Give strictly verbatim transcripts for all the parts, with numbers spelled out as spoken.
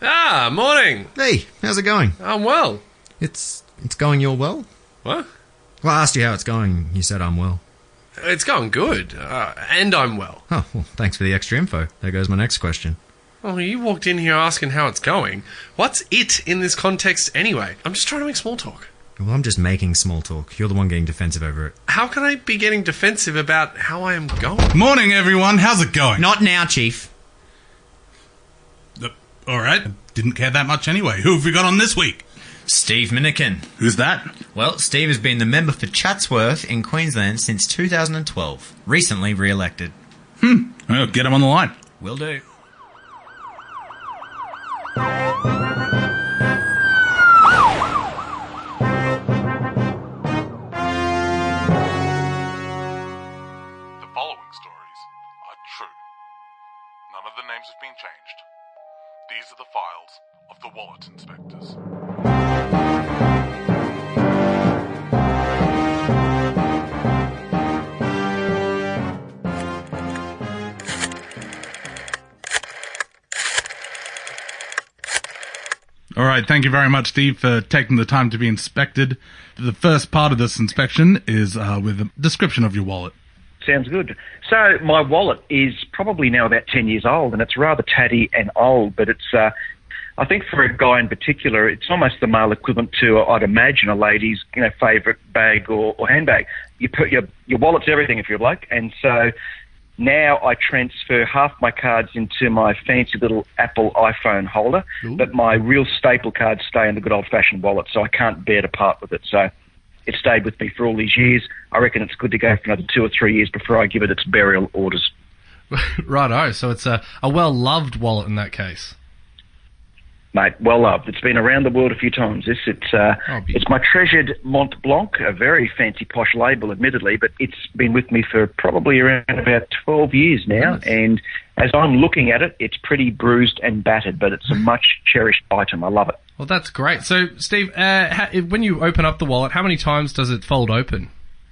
Ah, morning. Hey, how's it going? I'm well. It's it's going your well? What? Well, I asked you how it's going. You said I'm well. It's going good, uh, and I'm well. Oh, well, thanks for the extra info. There goes my next question. Oh, you walked in here asking how it's going. What's it in this context anyway? I'm just trying to make small talk. Well, I'm just making small talk. You're the one getting defensive over it. How can I be getting defensive about how I am going? Morning, everyone. How's it going? Not now, Chief. Uh, all right. Didn't care that much anyway. Who have we got on this week? Steve Minikin. Who's that? Well, Steve has been the member for Chatsworth in Queensland since two thousand twelve. Recently re-elected. Hmm. Well, get him on the line. Will do. Have been changed. These are the files of the Wallet Inspectors. All right, thank you very much, Steve, for taking the time to be inspected. The first part of this inspection is uh, with a description of your wallet. Sounds good. So my wallet is probably now about ten years old, and it's rather tatty and old, but it's, uh, I think for a guy in particular, it's almost the male equivalent to, I'd imagine, a lady's, you know, favourite bag or, or handbag. You put your, your wallet's everything if you're a bloke, and so now I transfer half my cards into my fancy little Apple iPhone holder, Ooh. But my real staple cards stay in the good old-fashioned wallet, so I can't bear to part with it. So it stayed with me for all these years. I reckon it's good to go for another two or three years before I give it its burial orders. Righto, so it's a, a well-loved wallet in that case. Mate, well loved. It's been around the world a few times. This, it's uh, oh, it's my treasured Mont Blanc, a very fancy posh label, admittedly, but it's been with me for probably around about twelve years now. Nice. And as I'm looking at it, it's pretty bruised and battered, but it's a much cherished item. I love it. Well, that's great. So, Steve, uh, how, when you open up the wallet, how many times does it fold open?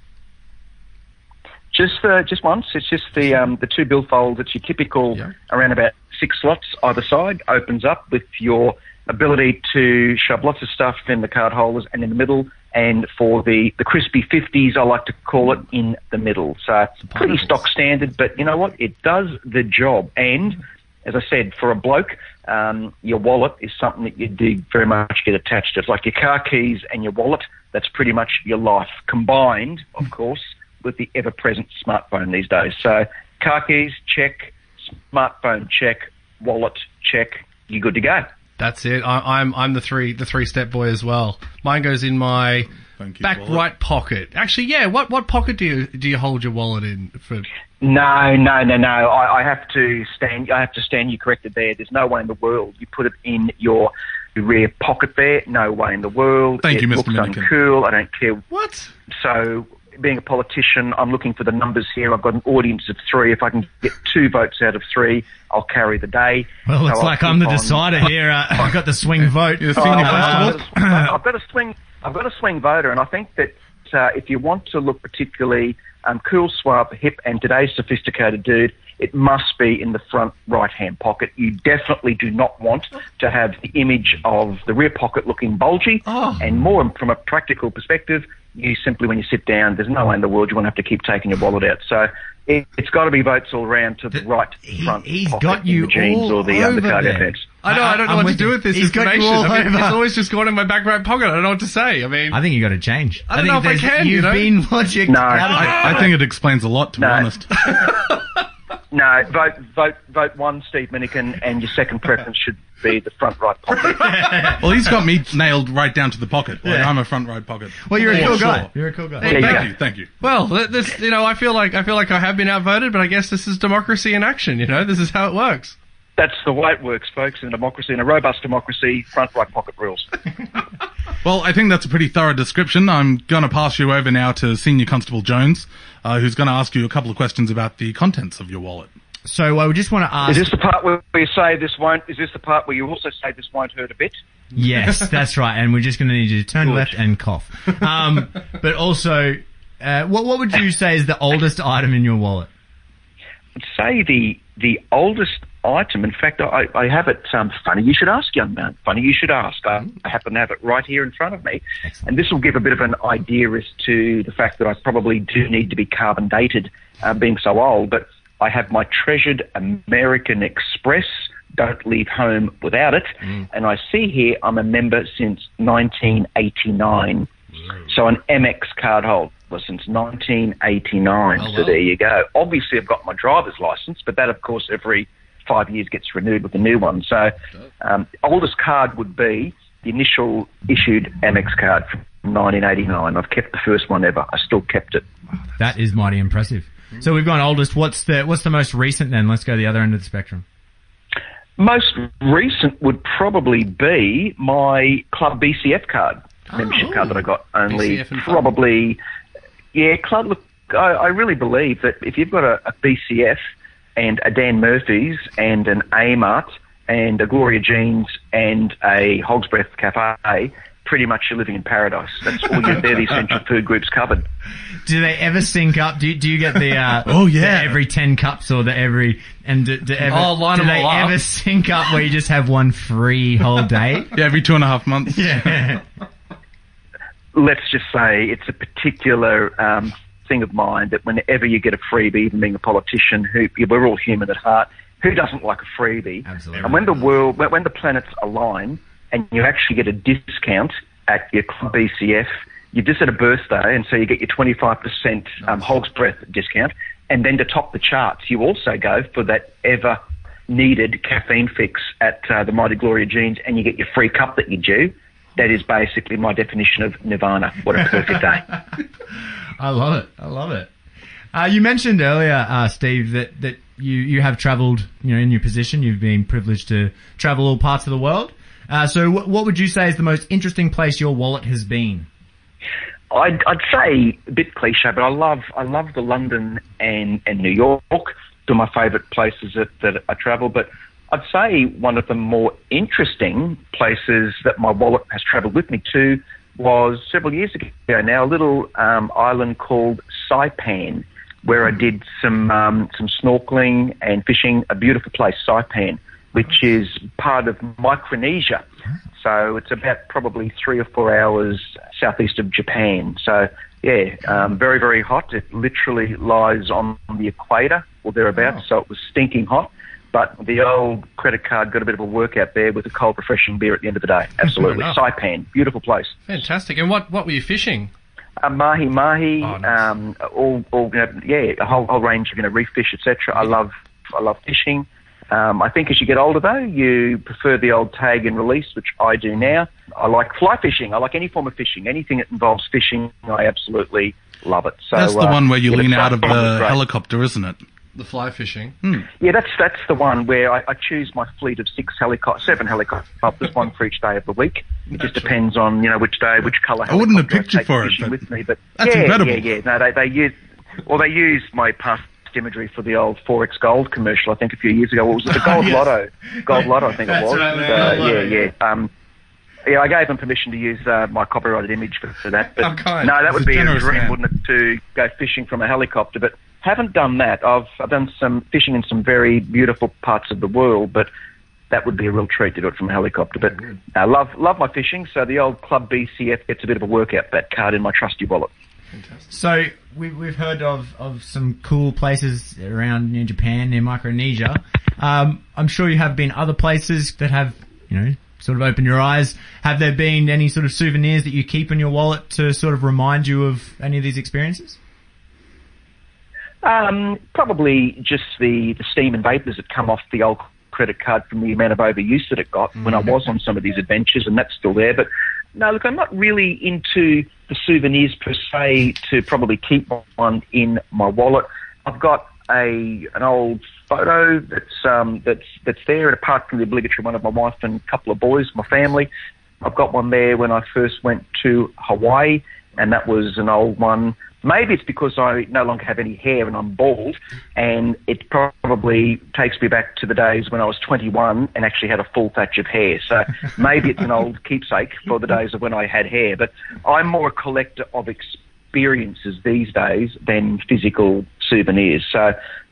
Just uh, just once. It's just the um, the two billfolds. It's your typical yeah. around about six slots either side. Opens up with your ability to shove lots of stuff in the card holders and in the middle. And for the, the crispy fifties, I like to call it in the middle. So it's pretty stock standard, but you know what? It does the job. And as I said, for a bloke, um, your wallet is something that you do very much get attached to. It's like your car keys and your wallet. That's pretty much your life combined, of course, with the ever-present smartphone these days. So car keys, check. Smartphone, check. Wallet, check. You're good to go. That's it. I, I'm I'm the three the three step boy as well. Mine goes in my back wallet. Right pocket. Actually, yeah. What what pocket do you do you hold your wallet in? For no, no, no, no. I, I have to stand. I have to stand you corrected there. There's no way in the world you put it in your rear pocket there. No way in the world. Thank it you, Mister looks Minikin. Uncool. I don't care. What? So, being a politician, I'm looking for the numbers here. I've got an audience of three. If I can get two votes out of three, I'll carry the day. Well, looks so like I'm the decider on. here. Uh, I've got the swing vote. You're the senior uh, constable. I've got a swing. I've got a swing voter, and I think that uh, if you want to look particularly um, cool, suave, hip, and today's sophisticated dude, it must be in the front right-hand pocket. You definitely do not want to have the image of the rear pocket looking bulgy, oh. and more from a practical perspective, you simply, when you sit down, there's no way in the world you want to have to keep taking your wallet out. So it, it's got to be votes all round to the, the right front he, he's pocket got you in the jeans all or the, uh, the cardio pants. I know, I don't know I'm what to do with this he's information. Got you all I mean, over. it's always just gone in my back right pocket. I don't know what to say. I mean, I think you got to change. I don't I know think if I can. You've you know? been watching. No, I, I think it explains a lot, to no. be honest. No, vote, vote, vote one, Steve Minikin, and your second preference should be the front right pocket. Well, he's got me nailed right down to the pocket. Like, yeah. I'm a front right pocket. Well, you're a yeah, cool sure. guy. You're a cool guy. Well, Hey, thank yeah. you, thank you. Well, this, you know, I feel like I feel like I have been outvoted, but I guess this is democracy in action. You know, this is how it works. That's the way it works, folks, in a democracy, in a robust democracy, front right pocket rules. Well, I think that's a pretty thorough description. I'm going to pass you over now to Senior Constable Jones, uh, who's going to ask you a couple of questions about the contents of your wallet. So I just want to ask... Is this the part where you say this won't... Is this the part where you also say this won't hurt a bit? Yes, that's right. And we're just going to need you to turn Good. left and cough. Um, but also, uh, what what would you say is the oldest item in your wallet? I'd say the the oldest item. In fact, I, I have it. Um, funny you should ask, young man. Funny you should ask. I, I happen to have it right here in front of me. Excellent. And this will give a bit of an idea as to the fact that I probably do need to be carbon dated, uh, being so old. But I have my treasured American Express. Don't leave home without it. Mm. And I see here I'm a member since nineteen eighty-nine. Mm. So an M X card holder since nineteen eighty-nine. Oh, so wow. there you go. Obviously, I've got my driver's license, but that, of course, every five years gets renewed with a new one. So um, oldest card would be the initial issued M X card from nineteen eighty-nine. I've kept the first one ever. I still kept it. That is mighty impressive. So we've gone oldest. What's the what's the most recent then? Let's go to the other end of the spectrum. Most recent would probably be my Club B C F card, membership Oh. card that I got only B C F and fun. probably, yeah, Club, look, I, I really believe that if you've got a, a B C F and a Dan Murphy's and an Amart and a Gloria Jeans and a Hog's Breath Cafe, pretty much you're living in paradise. That's all you, they're the essential food groups covered. Do they ever sync up? Do you, do you get the uh, Oh, yeah. the every ten cups or the every and do, do, ever, Oh, line do them they all up. ever sync up where you just have one free whole day? Yeah, every two and a half months. Yeah. Let's just say it's a particular um, thing of mine that whenever you get a freebie, even being a politician, who we're all human at heart, who doesn't like a freebie? Absolutely. And when the world, when when the planets align, and you actually get a discount at your Club B C F, you just had a birthday, and so you get your twenty-five percent um, Hog's Breath discount, and then to top the charts, you also go for that ever needed caffeine fix at uh, the Mighty Gloria Jeans, and you get your free cup that you due. That is basically my definition of nirvana. What a perfect day. I love it. I love it. Uh, you mentioned earlier, uh, Steve, that, that you, you have travelled, you know, in your position, you've been privileged to travel all parts of the world. Uh, so w- what would you say is the most interesting place your wallet has been? I'd, I'd say a bit cliche, but I love I love the London and, and New York. Two of my favourite places that, that I travel. But I'd say one of the more interesting places that my wallet has travelled with me to was several years ago now, a little um, island called Saipan, where I did some um, some snorkeling and fishing. A beautiful place, Saipan, which is part of Micronesia. So it's about probably three or four hours southeast of Japan. So, yeah, um, very, very hot. It literally lies on the equator or thereabouts, so it was stinking hot. But the old credit card got a bit of a workout there with a cold, refreshing beer at the end of the day. Absolutely. enough. Saipan, beautiful place. Fantastic. And what, what were you fishing? Uh, mahi mahi, Oh, nice. um, all, all, you know, yeah, a whole, whole range of, you know, reef fish, et cetera. I love, I love fishing. Um, I think as you get older, though, you prefer the old tag and release, which I do now. I like fly fishing. I like any form of fishing. Anything that involves fishing, I absolutely love it. So That's the uh, one where you yeah, lean the out of fly fishing is the great. helicopter, isn't it? The fly fishing. Yeah, that's that's the one where I, I choose my fleet of six helicopters, seven helicopters, one for each day of the week. It just depends on, you know, which day, which colour. I wouldn't have helicopter picked you take for it, fishing but with me, but that's yeah, incredible. Yeah, yeah, no, they they use, well, they use my past imagery for the old four X Gold commercial. I think a few years ago. What was it? The Gold Yes. Lotto, Gold Lotto, I think That's it was. right, the Uh, Gold Lotto, yeah, yeah. Um, yeah, I gave them permission to use uh, my copyrighted image for, for that. But How kind. no, that He's would a be a generous dream, man. wouldn't it, to go fishing from a helicopter? But haven't done that. I've, I've done some fishing in some very beautiful parts of the world, but that would be a real treat to do it from a helicopter. But I love love my fishing, so the old Club B C F gets a bit of a workout, that card in my trusty wallet. So we, we've heard of, of some cool places around near Japan, near Micronesia. Um, I'm sure you have been other places that have, you know, sort of opened your eyes. Have there been any sort of souvenirs that you keep in your wallet to sort of remind you of any of these experiences? Um, probably just the, the steam and vapours that come off the old credit card from the amount of overuse that it got when I was on some of these adventures, and that's still there. But no, look, I'm not really into the souvenirs per se to probably keep one in my wallet. I've got a an old photo that's um, that's that's there, and apart from the obligatory one of my wife and a couple of boys, my family, I've got one there when I first went to Hawaii, and that was an old one. Maybe it's because I no longer have any hair and I'm bald, and it probably takes me back to the days when I was twenty-one and actually had a full thatch of hair. So maybe it's an old keepsake for the days of when I had hair. But I'm more a collector of experiences these days than physical souvenirs. So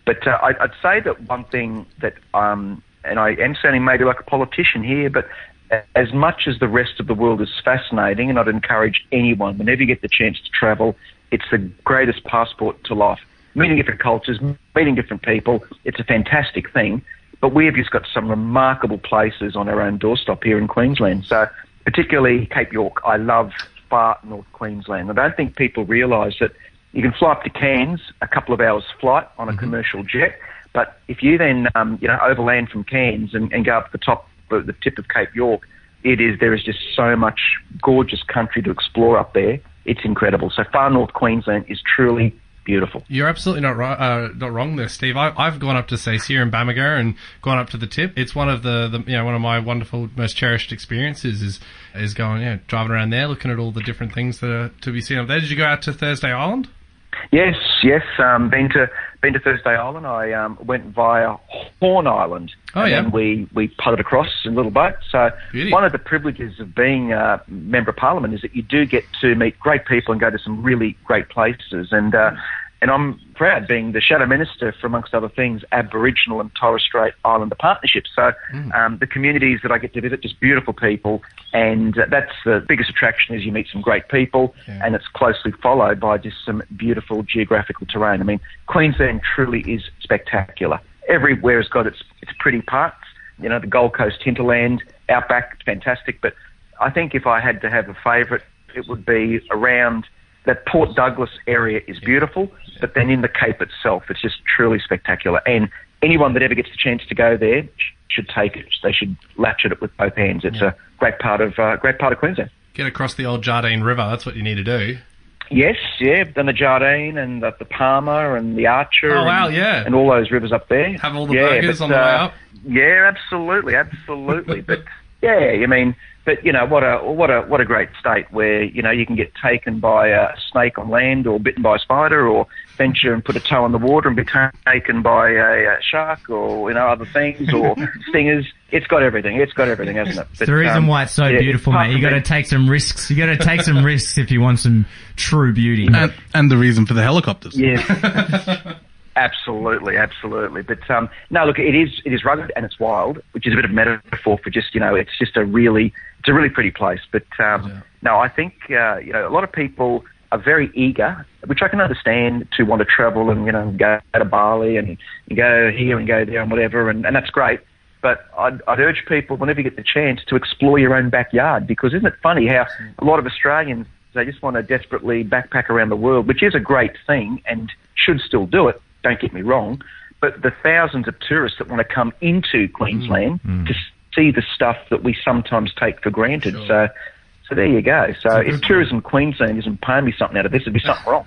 But uh, I, I'd say that one thing that, um, and I am sounding maybe like a politician here, but as much as the rest of the world is fascinating, and I'd encourage anyone, whenever you get the chance to travel, it's the greatest passport to life. Meeting different cultures, meeting different people, it's a fantastic thing. But we have just got some remarkable places on our own doorstep here in Queensland. So particularly Cape York, I love far North Queensland. I don't think people realise that you can fly up to Cairns, a couple of hours flight on a mm-hmm. commercial jet, but if you then um, you know overland from Cairns and, and go up the top, the, the tip of Cape York, it is there is just so much gorgeous country to explore up there. It's incredible. So far North Queensland is truly beautiful. You're absolutely not right, uh, not wrong there, Steve. I, I've gone up to Sesia and Bamaga and gone up to the tip. It's one of the, the you know one of my wonderful, most cherished experiences is is going yeah driving around there, looking at all the different things that are to be seen up there. Did you go out to Thursday Island? Yes, yes. Um, been to been to Thursday Island. I um, went via Horn Island. Oh and yeah. Then we we putted across in a little boat. So Beauty. One of the privileges of being a member of Parliament is that you do get to meet great people and go to some really great places. And uh, and I'm proud being the Shadow Minister for, amongst other things, Aboriginal and Torres Strait Islander Partnership. So mm. um, the communities that I get to visit, just beautiful people, and uh, that's the biggest attraction is you meet some great people, yeah. and it's closely followed by just some beautiful geographical terrain. I mean, Queensland truly is spectacular. Everywhere has got its, its pretty parts. You know, the Gold Coast hinterland, outback, it's fantastic. But I think if I had to have a favourite, it would be around that Port Douglas area is beautiful, yeah. but then in the Cape itself, it's just truly spectacular. And anyone that ever gets the chance to go there should take it. They should latch at it with both hands. It's yeah. a great part of uh, great part of Queensland. Get across the old Jardine River. That's what you need to do. Yes, yeah. Done the Jardine and the, the Palmer and the Archer. Oh wow, and, yeah. And all those rivers up there. Have all the yeah, burgers but, on the uh, way up. Yeah, absolutely, absolutely. But yeah, I mean. But you know what a what a what a great state where you know you can get taken by a snake on land or bitten by a spider or venture and put a toe in the water and be taken by a, a shark or you know other things or stingers. It's got everything. It's got everything, hasn't it? It's the reason um, why it's so yeah, beautiful, mate. You got to take some risks. You got to take some risks if you want some true beauty. And, and the reason for the helicopters. Yeah. Absolutely, absolutely. But um, no, look, it is it is rugged and it's wild, which is a bit of a metaphor for just you know it's just a really it's a really pretty place. But um, yeah. no, I think uh, you know a lot of people are very eager, which I can understand, to want to travel and you know go to Bali and, and go here and go there and whatever, and, and that's great. But I'd, I'd urge people whenever you get the chance to explore your own backyard, because isn't it funny how a lot of Australians they just want to desperately backpack around the world, which is a great thing and should still do it. Don't get me wrong, but the thousands of tourists that want to come into Queensland mm. to see the stuff that we sometimes take for granted. Sure. So, so there you go. So if Tourism Queensland isn't paying me something out of this, there'd be something wrong.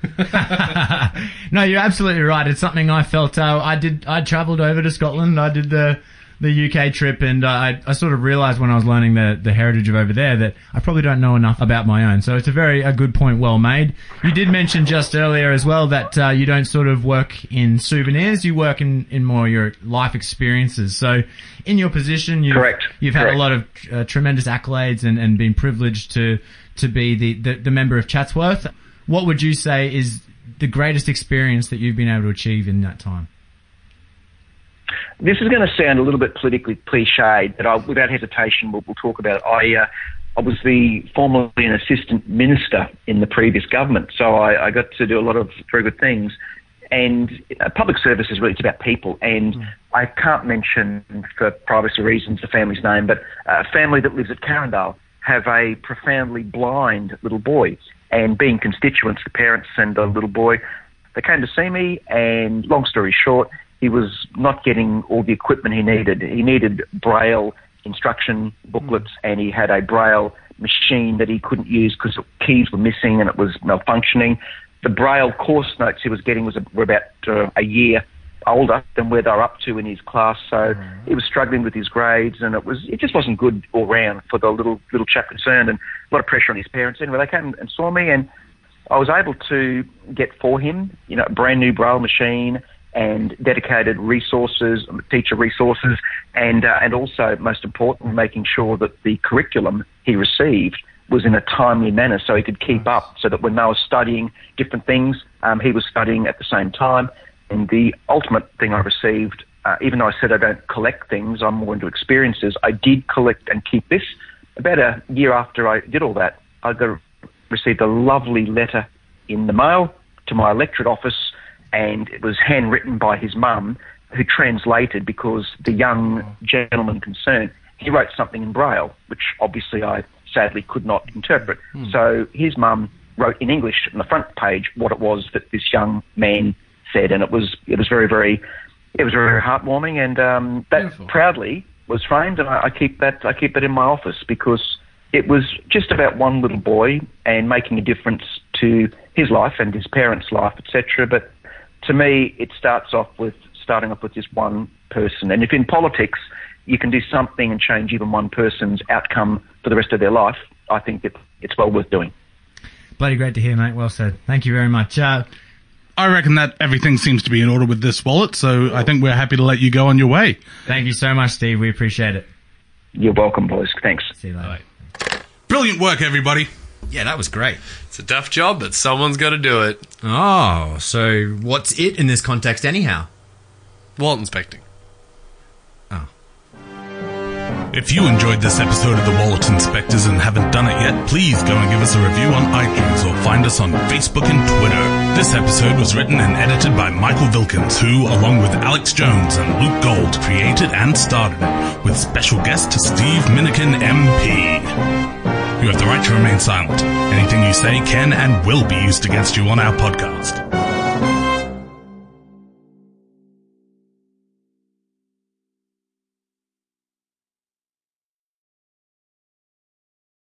No, you're absolutely right. It's something I felt. Uh, I did. I travelled over to Scotland. I did the the U K trip, and uh, I, I sort of realised when I was learning the, the heritage of over there that I probably don't know enough about my own. So it's a very a good point, well made. You did mention just earlier as well that uh, you don't sort of work in souvenirs, you work in, in more your life experiences. So in your position, you've, Correct. you've had Correct. a lot of uh, tremendous accolades and, and been privileged to, to be the, the, the member of Chatsworth. What would you say is the greatest experience that you've been able to achieve in that time? This is going to sound a little bit politically cliched, but I, without hesitation, we'll, we'll talk about it. I, uh, I was the formerly an assistant minister in the previous government, so I, I got to do a lot of very good things. And uh, public service is really, it's about people. And mm. I can't mention, for privacy reasons, the family's name, but a family that lives at Carindale have a profoundly blind little boy. And being constituents, the parents and the little boy, they came to see me, and long story short, he was not getting all the equipment he needed. He needed Braille instruction booklets, and he had a Braille machine that he couldn't use because keys were missing and it was malfunctioning. The Braille course notes he was getting was a, were about uh, a year older than where they were up to in his class, so mm. he was struggling with his grades, and it was it just wasn't good all round for the little little chap concerned, and a lot of pressure on his parents. Anyway, they came and saw me, and I was able to get for him, you know, a brand new Braille machine and dedicated resources, teacher resources, and uh, and also, most important, making sure that the curriculum he received was in a timely manner so he could keep up, so that when they were studying different things, um, he was studying at the same time. and the ultimate thing I received, uh, even though I said I don't collect things, I'm more into experiences, I did collect and keep this. About a year after I did all that, I got received a lovely letter in the mail to my electorate office, and it was handwritten by his mum, who translated because the young gentleman concerned, he wrote something in Braille, which obviously I sadly could not interpret. Mm. So his mum wrote in English on the front page what it was that this young man said, and it was it was very, very, it was very heartwarming, and um, that Beautiful. proudly was framed, and I, I keep that I keep that in my office because it was just about one little boy and making a difference to his life and his parents' life, et cetera. But to me, it starts off with starting off with just one person. And if in politics you can do something and change even one person's outcome for the rest of their life, I think it, it's well worth doing. Bloody great to hear, mate. Well said. Thank you very much. Uh, I reckon that everything seems to be in order with this wallet, so I think we're happy to let you go on your way. Thank you so much, Steve. We appreciate it. You're welcome, boys. Thanks. See you later. Bye. Brilliant work, everybody. Yeah, that was great. It's a tough job, but someone's got to do it. Oh, so what's it in this context anyhow? Wallet inspecting. Oh. If you enjoyed this episode of the Wallet Inspectors and haven't done it yet, please go and give us a review on iTunes or find us on Facebook and Twitter. This episode was written and edited by Michael Vilkins, who, along with Alex Jones and Luke Gold, created and started it, with special guest Steve Minikin M P. You have the right to remain silent. Anything you say can and will be used against you on our podcast.